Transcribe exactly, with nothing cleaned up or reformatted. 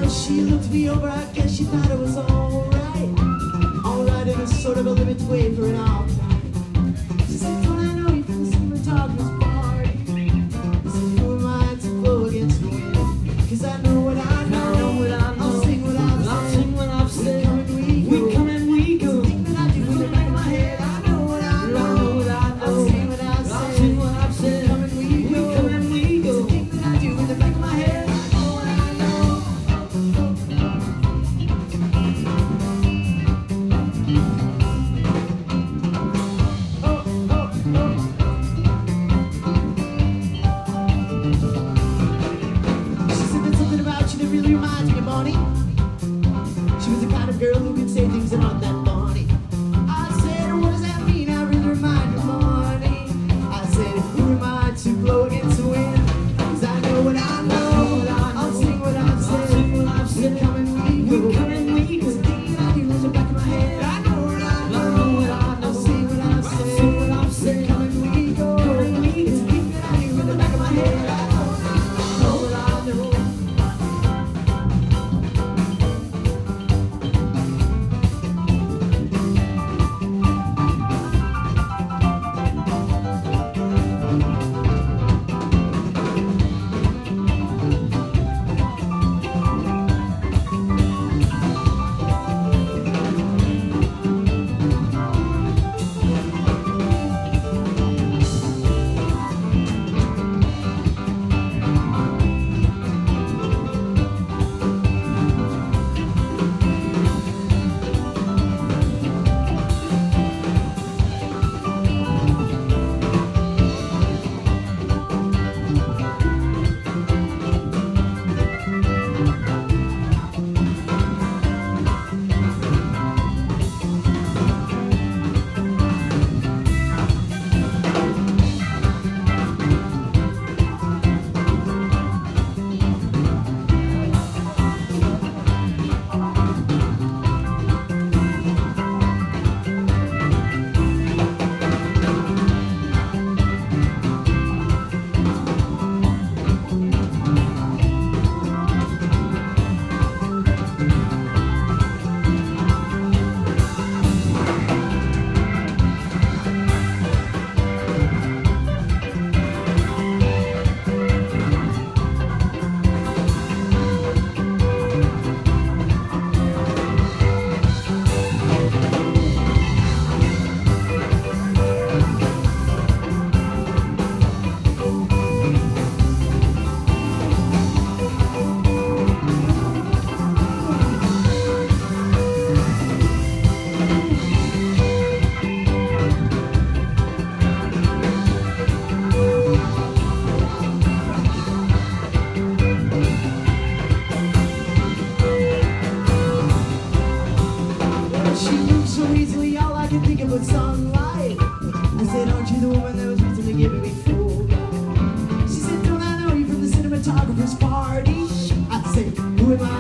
She looked me over, I guess she thought it was alright. Alright in a sort of a limit way for an all night. She said, don't I know you from the cinematographer's party? I said, who am I to blow against the wind? Cause I know what I know, I know what I know. I'll sing what I've I'll said. sing what I've said. We come and we go. We come and we go. It's a thing that I do in the back of my head. I know what I know. I know what I know. I'll sing what I've I'll said. sing what I've said. We come and we We go. come and we go. It's a thing that I do in the back of my head. I know what I know. Really reminds me of Bonnie. She was the kind of girl who could say things that aren't that funny. I said, what does that mean? I really remind me of Bonnie. I said, who am I to blow against the wind? Cause I know what I know. I'll sing what I've said. We come and we go. We come and we go. It's a thing that I do in the back of my head. I know what I know. I'll sing what I've said. We come and we go. It's a thing that I do in the back of my head. I know what I know. She moves so easily, all I can think of was sunlight. I said, aren't you the woman that was recently giving me full light? She said, don't I know you from the cinematographer's party? I said, who am I